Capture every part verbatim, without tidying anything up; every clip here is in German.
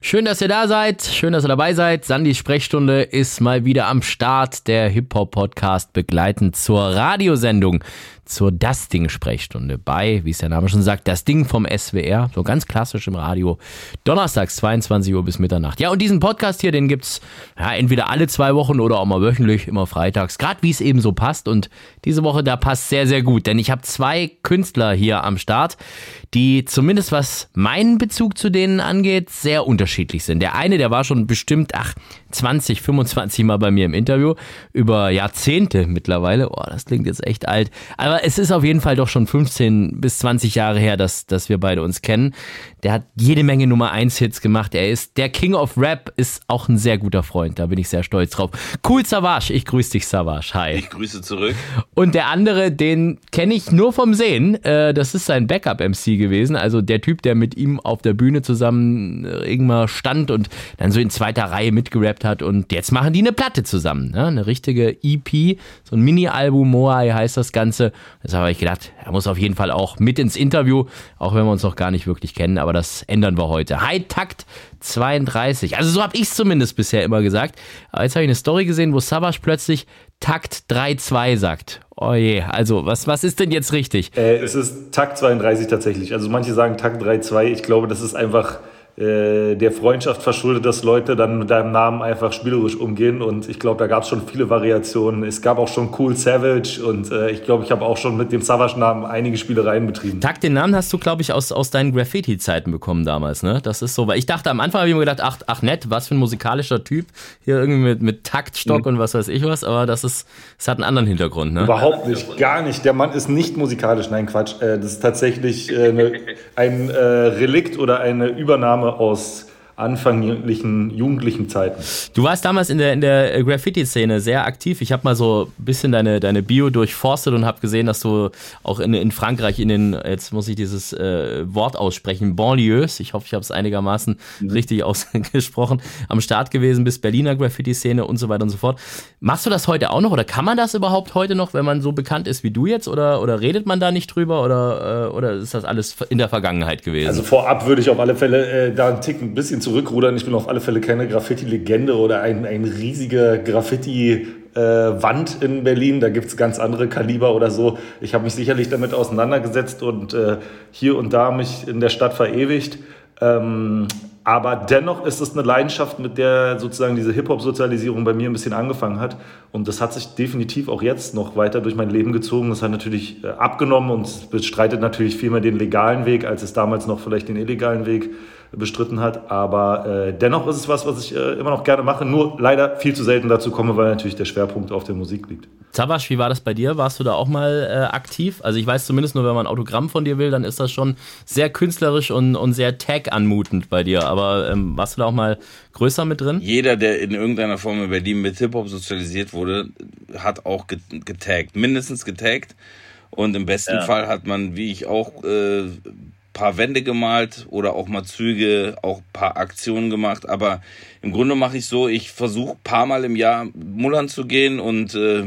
Schön, dass ihr da seid. Schön, dass ihr dabei seid. Sandys Sprechstunde ist mal wieder am Start. Der Hip-Hop-Podcast begleitend zur Radiosendung, zur Das Ding-Sprechstunde bei, wie es der Name schon sagt, Das Ding vom S W R. So ganz klassisch im Radio. Donnerstags zweiundzwanzig Uhr bis Mitternacht. Ja, und diesen Podcast hier, den gibt's ja, entweder alle zwei Wochen oder auch mal wöchentlich, immer freitags. Gerade wie es eben so passt. Und diese Woche, da passt sehr, sehr gut. Denn ich habe zwei Künstler hier am Start, die zumindest was meinen Bezug zu denen angeht, sehr unterschiedlich sind. Der eine, der war schon bestimmt, ach, zwanzig, fünfundzwanzig Mal bei mir im Interview, über Jahrzehnte mittlerweile. Oh, das klingt jetzt echt alt. Aber es ist auf jeden Fall doch schon fünfzehn bis zwanzig Jahre her, dass, dass wir beide uns kennen. Der hat jede Menge Nummer eins Hits gemacht. Er ist der King of Rap, ist auch ein sehr guter Freund. Da bin ich sehr stolz drauf. Cool Savage, ich grüße dich, Savage. Hi. Ich grüße zurück. Und der andere, den kenne ich nur vom Sehen. Das ist sein Backup-M C gewesen. Also der Typ, der mit ihm auf der Bühne zusammen irgendwann stand und dann so in zweiter Reihe mitgerappt hat. Und jetzt machen die eine Platte zusammen. Ne? Eine richtige E P, so ein Mini-Album, Moai heißt das Ganze. Deshalb habe ich gedacht, er muss auf jeden Fall auch mit ins Interview, auch wenn wir uns noch gar nicht wirklich kennen. Aber das ändern wir heute. Hi, Takt zweiunddreißig. Also so habe ich es zumindest bisher immer gesagt. Aber jetzt habe ich eine Story gesehen, wo Savage plötzlich Takt drei zwei sagt. Oh je, also was, was ist denn jetzt richtig? Äh, es ist Takt zweiunddreißig tatsächlich. Also manche sagen Takt drei zwei. Ich glaube, das ist einfach äh, der Freundschaft verschuldet, dass Leute dann mit deinem Namen einfach spielerisch umgehen. Und ich glaube, da gab es schon viele Variationen. Es gab auch schon Cool Savage und äh, ich glaube, ich habe auch schon mit dem Savage-Namen einige Spielereien betrieben. Takt, den Namen hast du, glaube ich, aus, aus deinen Graffiti-Zeiten bekommen damals, ne? Das ist so, weil ich dachte, am Anfang habe ich mir gedacht, ach, ach nett, was für ein musikalischer Typ. Hier irgendwie mit, mit Taktstock mhm. und was weiß ich was, aber das ist, das hat einen anderen Hintergrund, ne? Überhaupt nicht, gar nicht. Der Mann ist nicht musikalisch, nein, Quatsch. Äh, das ist tatsächlich äh, eine, ein äh, Relikt oder eine Übernahme aus anfänglichen, jugendlichen Zeiten. Du warst damals in der, in der Graffiti-Szene sehr aktiv. Ich habe mal so ein bisschen deine, deine Bio durchforstet und habe gesehen, dass du auch in, in Frankreich in den, jetzt muss ich dieses äh, Wort aussprechen, Banlieues, ich hoffe, ich habe es einigermaßen mhm. richtig ausgesprochen, am Start gewesen bist, Berliner Graffiti-Szene und so weiter und so fort. Machst du das heute auch noch oder kann man das überhaupt heute noch, wenn man so bekannt ist wie du jetzt oder, oder redet man da nicht drüber oder, äh, oder ist das alles in der Vergangenheit gewesen? Also vorab würde ich auf alle Fälle äh, da einen Tick ein bisschen zurückrudern. Ich bin auf alle Fälle keine Graffiti-Legende oder ein, ein riesiger Graffiti-Wand äh, in Berlin. Da gibt es ganz andere Kaliber oder so. Ich habe mich sicherlich damit auseinandergesetzt und äh, hier und da mich in der Stadt verewigt. Ähm, aber dennoch ist es eine Leidenschaft, mit der sozusagen diese Hip-Hop-Sozialisierung bei mir ein bisschen angefangen hat. Und das hat sich definitiv auch jetzt noch weiter durch mein Leben gezogen. Das hat natürlich äh, abgenommen und bestreitet natürlich viel mehr den legalen Weg, als es damals noch vielleicht den illegalen Weg bestritten hat, aber äh, dennoch ist es was, was ich äh, immer noch gerne mache, nur leider viel zu selten dazu komme, weil natürlich der Schwerpunkt auf der Musik liegt. Savage, wie war das bei dir? Warst du da auch mal äh, aktiv? Also ich weiß zumindest nur, wenn man ein Autogramm von dir will, dann ist das schon sehr künstlerisch und, und sehr tag-anmutend bei dir, aber ähm, warst du da auch mal größer mit drin? Jeder, der in irgendeiner Form in Berlin mit Hip-Hop sozialisiert wurde, hat auch getaggt, mindestens getaggt und im besten ja. Fall hat man, wie ich auch, äh, paar Wände gemalt oder auch mal Züge, auch paar Aktionen gemacht, aber im Grunde mache ich so, ich versuche paar Mal im Jahr mullern zu gehen und äh,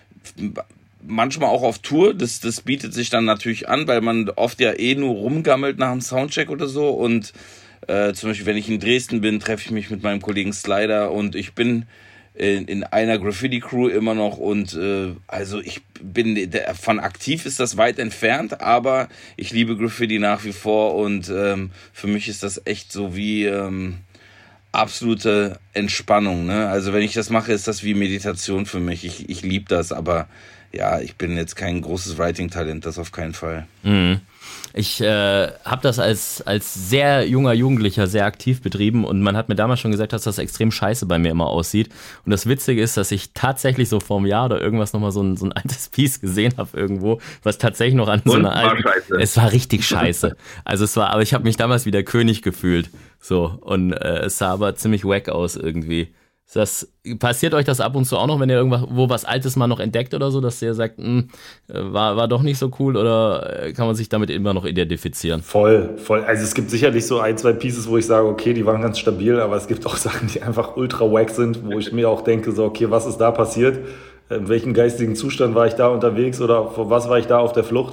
manchmal auch auf Tour, das, das bietet sich dann natürlich an, weil man oft ja eh nur rumgammelt nach einem Soundcheck oder so und äh, zum Beispiel, wenn ich in Dresden bin, treffe ich mich mit meinem Kollegen Slider und ich bin in, in einer Graffiti-Crew immer noch und äh, also ich bin, der, von aktiv ist das weit entfernt, aber ich liebe Graffiti nach wie vor und ähm, für mich ist das echt so wie ähm, absolute Entspannung, ne? Also wenn ich das mache, ist das wie Meditation für mich. Ich, ich liebe das, aber ja, ich bin jetzt kein großes Writing-Talent, das auf keinen Fall. Mhm. Ich äh, habe das als, als sehr junger Jugendlicher sehr aktiv betrieben und man hat mir damals schon gesagt, dass das extrem scheiße bei mir immer aussieht. Und das Witzige ist, dass ich tatsächlich so vor einem Jahr oder irgendwas nochmal so ein, so ein altes Piece gesehen habe irgendwo, was tatsächlich noch an so einer alten... Es war richtig scheiße. Also es war, aber ich habe mich damals wie der König gefühlt. So, und äh, es sah aber ziemlich wack aus irgendwie. Das, passiert euch das ab und zu auch noch, wenn ihr irgendwo was Altes mal noch entdeckt oder so, dass ihr sagt, war, war doch nicht so cool oder kann man sich damit immer noch identifizieren? Voll, voll. Also es gibt sicherlich so ein, zwei Pieces, wo ich sage, okay, die waren ganz stabil, aber es gibt auch Sachen, die einfach ultra wack sind, wo ich mir auch denke, so, okay, was ist da passiert? In welchem geistigen Zustand war ich da unterwegs oder vor was war ich da auf der Flucht?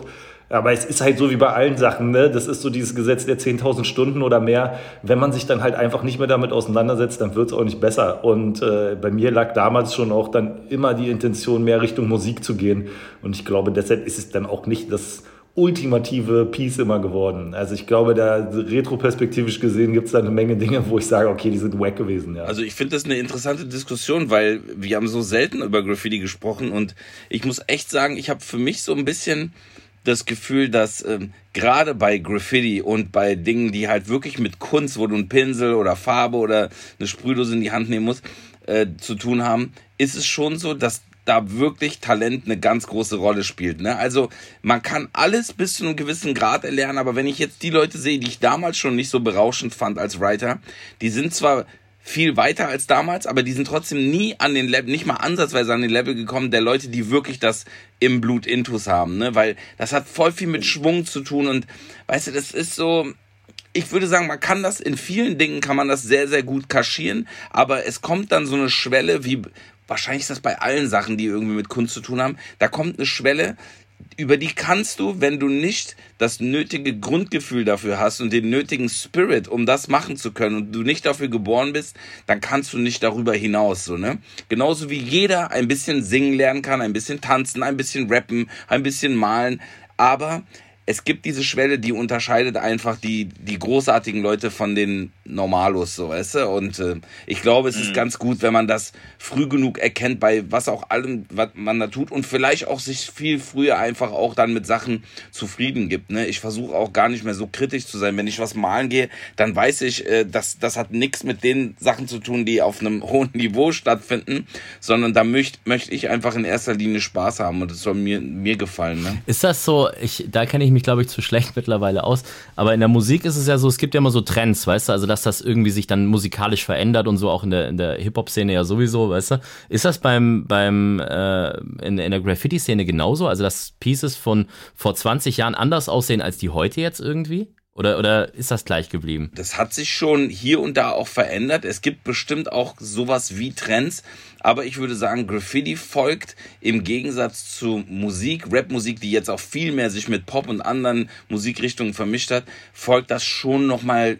Aber es ist halt so wie bei allen Sachen, ne? Das ist so dieses Gesetz der zehntausend Stunden oder mehr. Wenn man sich dann halt einfach nicht mehr damit auseinandersetzt, dann wird es auch nicht besser. Und äh, bei mir lag damals schon auch dann immer die Intention, mehr Richtung Musik zu gehen. Und ich glaube, deshalb ist es dann auch nicht das ultimative Piece immer geworden. Also ich glaube, da retroperspektivisch gesehen gibt es da eine Menge Dinge, wo ich sage, okay, die sind wack gewesen. Ja. Also ich finde das eine interessante Diskussion, weil wir haben so selten über Graffiti gesprochen und ich muss echt sagen, ich habe für mich so ein bisschen das Gefühl, dass ähm, gerade bei Graffiti und bei Dingen, die halt wirklich mit Kunst, wo du einen Pinsel oder Farbe oder eine Sprühdose in die Hand nehmen musst, äh, zu tun haben, ist es schon so, dass da wirklich Talent eine ganz große Rolle spielt. Ne? Also man kann alles bis zu einem gewissen Grad erlernen, aber wenn ich jetzt die Leute sehe, die ich damals schon nicht so berauschend fand als Writer, die sind zwar viel weiter als damals, aber die sind trotzdem nie an den Level, nicht mal ansatzweise an den Level gekommen der Leute, die wirklich das im Blut intus haben, ne, weil das hat voll viel mit Schwung zu tun und weißt du, das ist so, ich würde sagen, man kann das in vielen Dingen, kann man das sehr, sehr gut kaschieren, aber es kommt dann so eine Schwelle, wie, wahrscheinlich ist das bei allen Sachen, die irgendwie mit Kunst zu tun haben, da kommt eine Schwelle, über die kannst du, wenn du nicht das nötige Grundgefühl dafür hast und den nötigen Spirit, um das machen zu können und du nicht dafür geboren bist, dann kannst du nicht darüber hinaus, so, ne? Genauso wie jeder ein bisschen singen lernen kann, ein bisschen tanzen, ein bisschen rappen, ein bisschen malen, aber es gibt diese Schwelle, die unterscheidet einfach die die großartigen Leute von den Normalos, so, weißt du? Und äh, ich glaube, es ist mhm. ganz gut, wenn man das früh genug erkennt, bei was auch allem, was man da tut und vielleicht auch sich viel früher einfach auch dann mit Sachen zufrieden gibt, ne? Ich versuche auch gar nicht mehr so kritisch zu sein. Wenn ich was malen gehe, dann weiß ich, äh, dass das hat nichts mit den Sachen zu tun, die auf einem hohen Niveau stattfinden, sondern da möchte möchte ich einfach in erster Linie Spaß haben und das soll mir mir gefallen, ne? Ist das so, ich da kenne ich mich, glaube ich, zu schlecht mittlerweile aus. Aber in der Musik ist es ja so, es gibt ja immer so Trends, weißt du, also dass das irgendwie sich dann musikalisch verändert und so, auch in der, in der Hip-Hop-Szene ja sowieso, weißt du. Ist das beim, beim äh, in, in der Graffiti-Szene genauso? Also dass Pieces von vor zwanzig Jahren anders aussehen als die heute jetzt irgendwie? Oder, oder ist das gleich geblieben? Das hat sich schon hier und da auch verändert. Es gibt bestimmt auch sowas wie Trends. Aber ich würde sagen, Graffiti folgt im Gegensatz zu Musik, Rapmusik, die jetzt auch viel mehr sich mit Pop und anderen Musikrichtungen vermischt hat, folgt das schon nochmal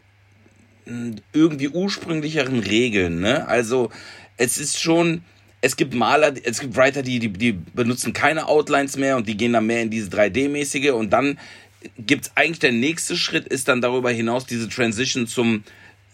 irgendwie ursprünglicheren Regeln, ne? Also es ist schon... Es gibt Maler, es gibt Writer, die, die, die benutzen keine Outlines mehr und die gehen dann mehr in diese drei D-mäßige und dann gibt's eigentlich der nächste Schritt ist dann darüber hinaus diese Transition zum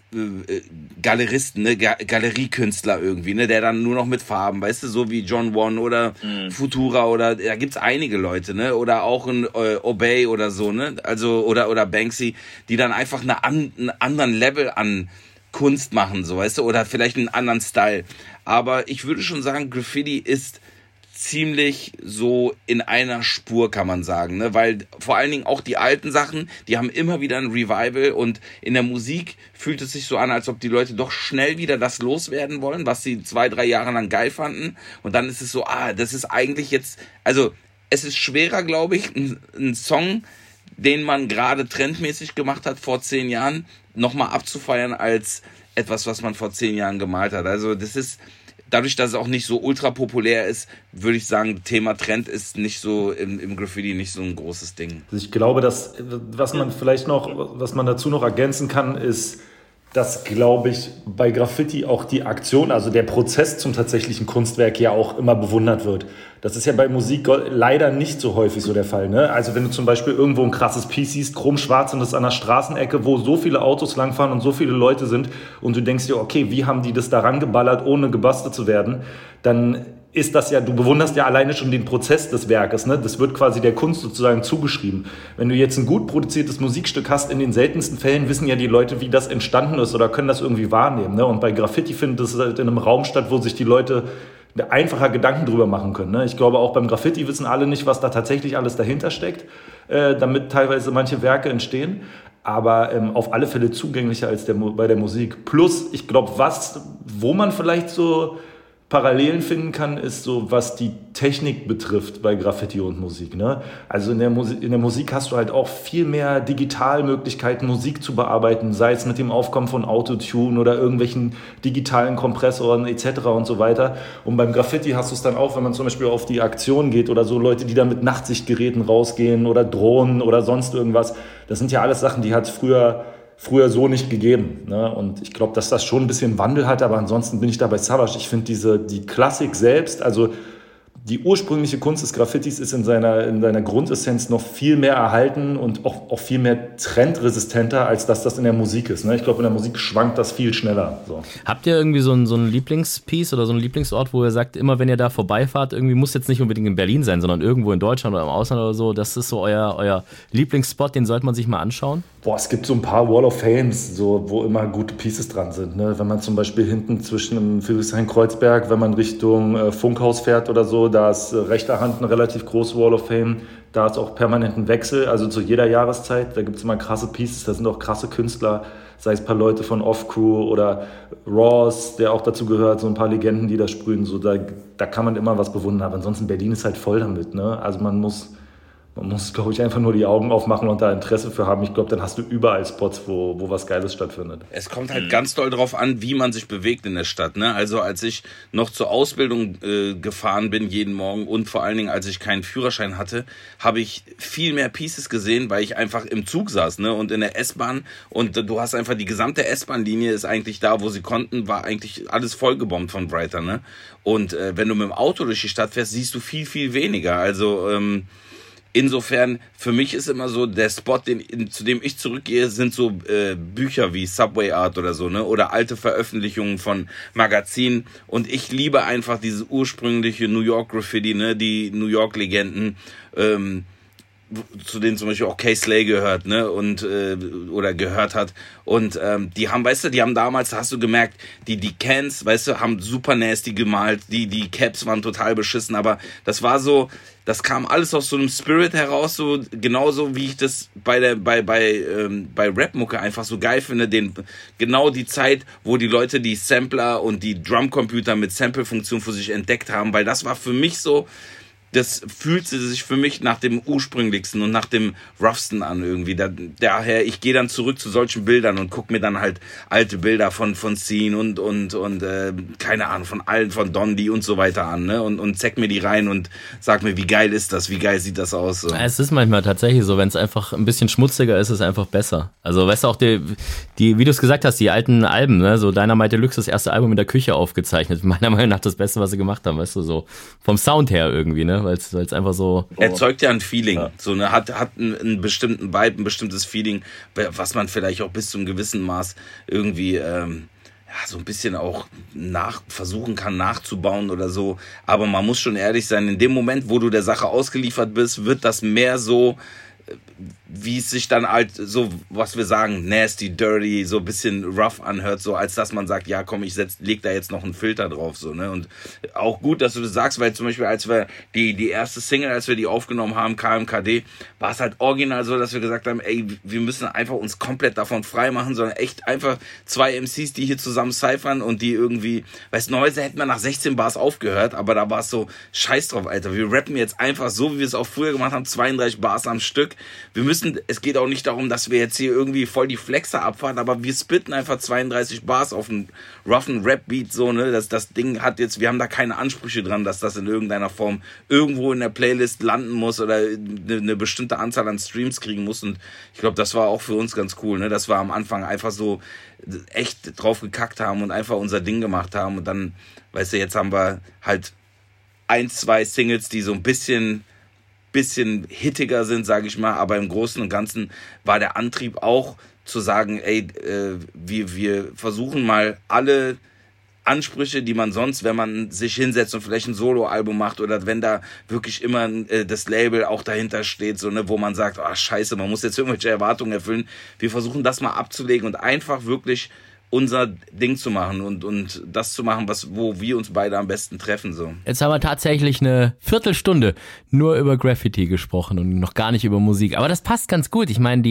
äh, Galeristen, ne, Ga- Galeriekünstler irgendwie, ne, der dann nur noch mit Farben, weißt du, so wie John One oder mhm. Futura oder da gibt's einige Leute, ne, oder auch ein äh, Obey oder so, ne, also oder oder Banksy, die dann einfach eine an, einen anderen Level an Kunst machen, so, weißt du, oder vielleicht einen anderen Style. Aber ich würde schon sagen, Graffiti ist ziemlich so in einer Spur, kann man sagen, ne? Weil vor allen Dingen auch die alten Sachen, die haben immer wieder ein Revival und in der Musik fühlt es sich so an, als ob die Leute doch schnell wieder das loswerden wollen, was sie zwei, drei Jahre lang geil fanden und dann ist es so, ah, das ist eigentlich jetzt, also es ist schwerer, glaube ich, einen Song, den man gerade trendmäßig gemacht hat vor zehn Jahren, nochmal abzufeiern als etwas, was man vor zehn Jahren gemalt hat. Also das ist dadurch, dass es auch nicht so ultra populär ist, würde ich sagen, Thema Trend ist nicht so im, im Graffiti nicht so ein großes Ding. Also ich glaube, dass was man vielleicht noch, was man dazu noch ergänzen kann, ist, dass, glaube ich, bei Graffiti auch die Aktion, also der Prozess zum tatsächlichen Kunstwerk ja auch immer bewundert wird. Das ist ja bei Musik leider nicht so häufig so der Fall, ne? Also wenn du zum Beispiel irgendwo ein krasses Piece siehst, chromschwarz und das an der Straßenecke, wo so viele Autos langfahren und so viele Leute sind und du denkst dir, okay, wie haben die das da rangeballert, ohne gebastelt zu werden, dann ist das ja, du bewunderst ja alleine schon den Prozess des Werkes, ne? Das wird quasi der Kunst sozusagen zugeschrieben. Wenn du jetzt ein gut produziertes Musikstück hast, in den seltensten Fällen wissen ja die Leute, wie das entstanden ist oder können das irgendwie wahrnehmen, ne? Und bei Graffiti findet es halt in einem Raum statt, wo sich die Leute einfacher Gedanken drüber machen können, ne? Ich glaube, auch beim Graffiti wissen alle nicht, was da tatsächlich alles dahinter steckt, äh, damit teilweise manche Werke entstehen. Aber ähm, auf alle Fälle zugänglicher als der, bei der Musik. Plus, ich glaube, was, wo man vielleicht so Parallelen finden kann, ist so, was die Technik betrifft bei Graffiti und Musik. Ne? Also in der, Musik, in der Musik hast du halt auch viel mehr Digitalmöglichkeiten, Musik zu bearbeiten, sei es mit dem Aufkommen von Autotune oder irgendwelchen digitalen Kompressoren et cetera und so weiter. Und beim Graffiti hast du es dann auch, wenn man zum Beispiel auf die Aktion geht oder so, Leute, die dann mit Nachtsichtgeräten rausgehen oder Drohnen oder sonst irgendwas. Das sind ja alles Sachen, die hat es früher... früher so nicht gegeben. Ne? Und ich glaube, dass das schon ein bisschen Wandel hat, aber ansonsten bin ich da bei Savage. Ich finde diese, die Klassik selbst, also die ursprüngliche Kunst des Graffitis ist in seiner, in seiner Grundessenz noch viel mehr erhalten und auch, auch viel mehr trendresistenter, als dass das in der Musik ist. Ne? Ich glaube, in der Musik schwankt das viel schneller. So. Habt ihr irgendwie so ein, so ein Lieblingspiece oder so einen Lieblingsort, wo ihr sagt, immer wenn ihr da vorbeifahrt, irgendwie muss jetzt nicht unbedingt in Berlin sein, sondern irgendwo in Deutschland oder im Ausland oder so, das ist so euer, euer Lieblingsspot, den sollte man sich mal anschauen? Boah, es gibt so ein paar Wall of Fames, so, wo immer gute Pieces dran sind. Ne? Wenn man zum Beispiel hinten zwischen dem Friedrichshain-Kreuzberg, wenn man Richtung äh, Funkhaus fährt oder so, da ist äh, rechter Hand eine relativ große Wall of Fame. Da ist auch permanent ein Wechsel, also zu jeder Jahreszeit. Da gibt es immer krasse Pieces, da sind auch krasse Künstler, sei es ein paar Leute von Off-Crew oder Ross, der auch dazu gehört, so ein paar Legenden, die da sprühen. So, da, da kann man immer was bewundern. Aber ansonsten, Berlin ist halt voll damit. Ne? Also man muss... Man muss, glaube ich, einfach nur die Augen aufmachen und da Interesse für haben. Ich glaube, dann hast du überall Spots, wo, wo was Geiles stattfindet. Es kommt halt mhm. ganz doll drauf an, wie man sich bewegt in der Stadt. Ne? Also als ich noch zur Ausbildung äh, gefahren bin jeden Morgen und vor allen Dingen, als ich keinen Führerschein hatte, habe ich viel mehr Pieces gesehen, weil ich einfach im Zug saß, ne? Und in der S-Bahn. Und äh, du hast einfach die gesamte S-Bahn-Linie ist eigentlich da, wo sie konnten, war eigentlich alles vollgebombt von Brighter. Ne? Und äh, wenn du mit dem Auto durch die Stadt fährst, siehst du viel, viel weniger. Also ähm, insofern, für mich ist immer so, der Spot, den, in, zu dem ich zurückgehe, sind so äh, Bücher wie Subway Art oder so, ne? Oder alte Veröffentlichungen von Magazinen. Und ich liebe einfach diese ursprüngliche New York Graffiti, ne? Die New York Legenden, ähm, zu denen zum Beispiel auch Kay Slay gehört, ne, und äh, oder gehört hat. Und ähm, die haben, weißt du, die haben damals, hast du gemerkt, die die Cans, weißt du, haben super nasty gemalt, die die Caps waren total beschissen, aber das war so, das kam alles aus so einem Spirit heraus, so genauso wie ich das bei der bei bei ähm, bei Rap-Mucke einfach so geil finde, den genau die Zeit, wo die Leute die Sampler und die Drumcomputer mit Sample-Funktion für sich entdeckt haben, weil das war für mich so, das fühlte sich für mich nach dem ursprünglichsten und nach dem roughsten an irgendwie. Da, daher, ich gehe dann zurück zu solchen Bildern und gucke mir dann halt alte Bilder von von Scene und und und äh, keine Ahnung von allen, von Dondi und so weiter an, ne, und und zeig mir die rein und sag mir, wie geil ist das, wie geil sieht das aus. So. Es ist manchmal tatsächlich so, wenn es einfach ein bisschen schmutziger ist, ist es einfach besser. Also weißt du auch die, die wie du es gesagt hast, die alten Alben, ne, so Dynamite Deluxe, das erste Album in der Küche aufgezeichnet, meiner Meinung nach das Beste, was sie gemacht haben, weißt du, so vom Sound her irgendwie, ne. Weil es einfach so... Erzeugt ja ein Feeling, ja. So, ne, hat, hat einen, einen bestimmten Vibe, ein bestimmtes Feeling, was man vielleicht auch bis zu einem gewissen Maß irgendwie ähm, ja, so ein bisschen auch nach, versuchen kann nachzubauen oder so. Aber man muss schon ehrlich sein, in dem Moment, wo du der Sache ausgeliefert bist, wird das mehr so, wie es sich dann halt so, was wir sagen, nasty, dirty, so ein bisschen rough anhört, so als dass man sagt, ja komm, ich setz, leg da jetzt noch einen Filter drauf, so, ne, und auch gut, dass du das sagst, weil zum Beispiel, als wir die, die erste Single, als wir die aufgenommen haben, K M K D, war es halt original so, dass wir gesagt haben, ey, wir müssen einfach uns komplett davon frei machen, sondern echt einfach zwei M Cs, die hier zusammen cyphern und die irgendwie, weißt du, heute hätten wir nach sechzehn Bars aufgehört, aber da war es so, scheiß drauf, Alter, wir rappen jetzt einfach so, wie wir es auch früher gemacht haben, zweiunddreißig Bars am Stück, wir müssen, es geht auch nicht darum, dass wir jetzt hier irgendwie voll die Flexer abfahren, aber wir spitten einfach zweiunddreißig Bars auf einen roughen Rap-Beat, so, ne, das, das Ding hat jetzt, wir haben da keine Ansprüche dran, dass das in irgendeiner Form irgendwo in der Playlist landen muss oder eine, eine bestimmte Anzahl an Streams kriegen muss, und ich glaube, das war auch für uns ganz cool, ne, dass wir am Anfang einfach so echt drauf gekackt haben und einfach unser Ding gemacht haben, und dann, weißt du, jetzt haben wir halt ein, zwei Singles, die so ein bisschen bisschen hittiger sind, sage ich mal, aber im Großen und Ganzen war der Antrieb auch zu sagen, ey, äh, wir, wir versuchen mal alle Ansprüche, die man sonst, wenn man sich hinsetzt und vielleicht ein Soloalbum macht oder wenn da wirklich immer äh, das Label auch dahinter steht, so, ne, wo man sagt, ach scheiße, man muss jetzt irgendwelche Erwartungen erfüllen. Wir versuchen das mal abzulegen und einfach wirklich unser Ding zu machen und, und das zu machen, was, wo wir uns beide am besten treffen. So. Jetzt haben wir tatsächlich eine Viertelstunde nur über Graffiti gesprochen und noch gar nicht über Musik. Aber das passt ganz gut. Ich meine, die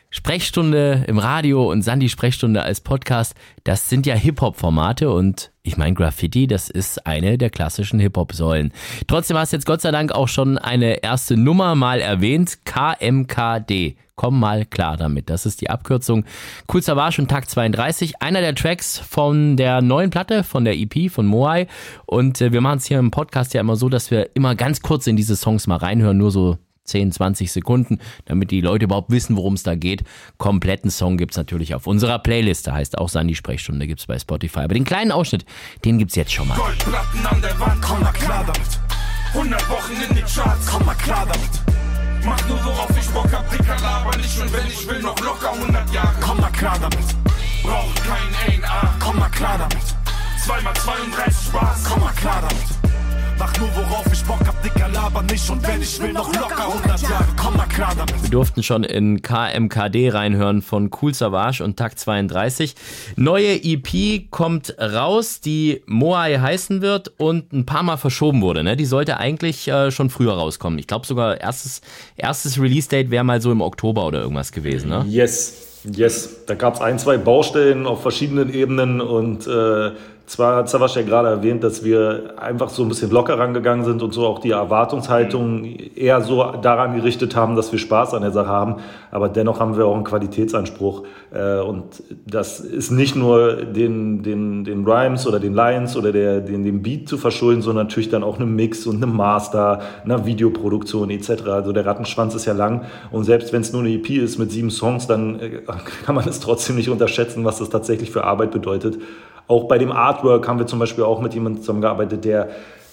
Sprechstunde im Radio und Sandy Sprechstunde als Podcast, das sind ja Hip-Hop-Formate und ich meine, Graffiti, das ist eine der klassischen Hip-Hop-Säulen. Trotzdem hast du jetzt Gott sei Dank auch schon eine erste Nummer mal erwähnt, K M K D. Komm mal klar damit, das ist die Abkürzung. Kool Savas und Takt zweiunddreißig, einer der Tracks von der neuen Platte, von der E P, von Moai. Und äh, wir machen es hier im Podcast ja immer so, dass wir immer ganz kurz in diese Songs mal reinhören, nur so zehn, zwanzig Sekunden, damit die Leute überhaupt wissen, worum es da geht. Kompletten Song gibt's natürlich auf unserer Playlist, da heißt auch Sandy Sprechstunde, gibt's bei Spotify. Aber den kleinen Ausschnitt, den gibt's jetzt schon mal. Goldplatten an der Wand, komm mal klar damit. hundert Wochen in den Charts, komm mal klar damit. Mach nur worauf ich Bock hab, Dicker, laber nicht und wenn ich will, noch locker hundert Jahre. Komm mal klar damit. Brauch kein A A, komm mal klar damit. zwei mal zweiunddreißig Spaß, komm mal klar damit. Mach nur worauf ich Bock hab, Dicker, laber nicht und wenn ich will, noch locker hundert Jahre, komm mal klar damit. Wir durften schon in K M K D reinhören von Kool Savas und Takt zweiunddreißig. Neue E P kommt raus, die Moai heißen wird und ein paar Mal verschoben wurde. Ne? Die sollte eigentlich äh, schon früher rauskommen. Ich glaube sogar erstes, erstes Release-Date wäre mal so im Oktober oder irgendwas gewesen. Ne? Yes, yes. Da gab es ein, zwei Baustellen auf verschiedenen Ebenen und äh, zwar hat Savas ja gerade erwähnt, dass wir einfach so ein bisschen locker rangegangen sind und so auch die Erwartungshaltung eher so daran gerichtet haben, dass wir Spaß an der Sache haben. Aber dennoch haben wir auch einen Qualitätsanspruch. Und das ist nicht nur den, den, den Rhymes oder den Lines oder der, den, den Beat zu verschulden, sondern natürlich dann auch einem Mix und einem Master, einer Videoproduktion et cetera. Also der Rattenschwanz ist ja lang. Und selbst wenn es nur eine E P ist mit sieben Songs, dann kann man es trotzdem nicht unterschätzen, was das tatsächlich für Arbeit bedeutet. Auch bei dem Artwork haben wir zum Beispiel auch mit jemandem zusammengearbeitet, der